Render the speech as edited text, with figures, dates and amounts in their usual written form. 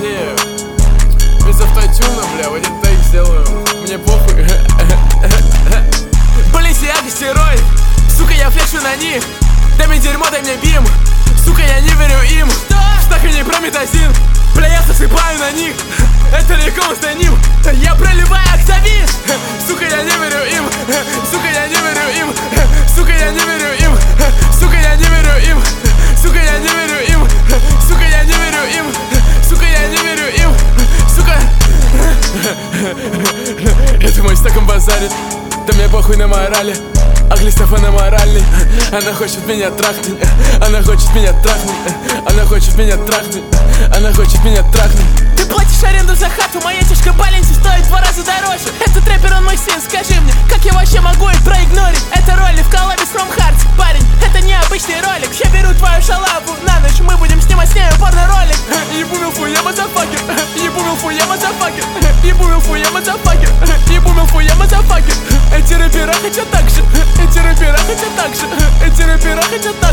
подожди. Без автотюна, бля, в один тейк сделаю. Мне похуй. Полисиак и стероид, сука, я флекшу на них. Дай мне дерьмо, дай мне бим. Сука, я не верю им. Так и не прометазин. Бля, я засыпаю на них. Это легко устраним. Я проливаю октавин. Сука, я не верю им. Сука, я не верю им. Сука, я не верю им. Сука, я не верю им. Сука, я не верю им. Сука, я не верю им. Сука, я не верю им. Сука. Это мой стакан базарит. Да мне похуй на морали. А Глистефана моральный. Она хочет меня трахнуть. Она хочет меня трахнуть. Она хочет меня трахнуть. Она хочет меня трахнуть. Ты платишь аренду за хату, моя тяжка Баленси стоит в 2 раза дороже. Этот рэпер, он мой сын, скажи мне, как я вообще могу их проигнорить? Это ролик в коллабе с From Hearts, парень, это необычный ролик. Я беру твою шалаву на ночь, мы будем снимать с ней порно-ролик. Ебу милфу, я мазафакер. Ебу милфу, я мазафакер. Ебу милфу, я мазафакер. Ебу милфу, я мазафакер. Эти рэпера хотят так же. Эти рэпера хотят так же. Эти рэпера хотят так же.